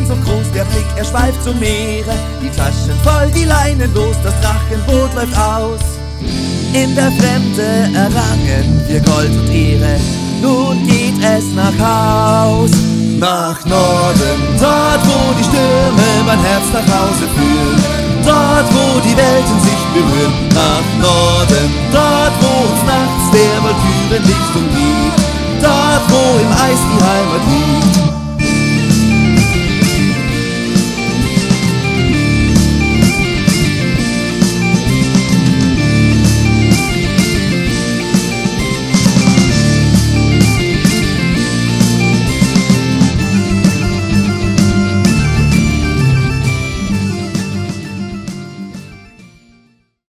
Sehnsucht groß, der Blick, er schweift zum Meere. Die Taschen voll, die Leinen los, das Drachenboot läuft aus. In der Fremde errangen wir Gold und Ehre, nun geht es nach Haus. Nach Norden, dort wo die Stürme mein Herz nach Hause führen, dort wo die Welten sich berühren. Nach Norden, dort wo uns nachts der Walkürenlicht umgibt.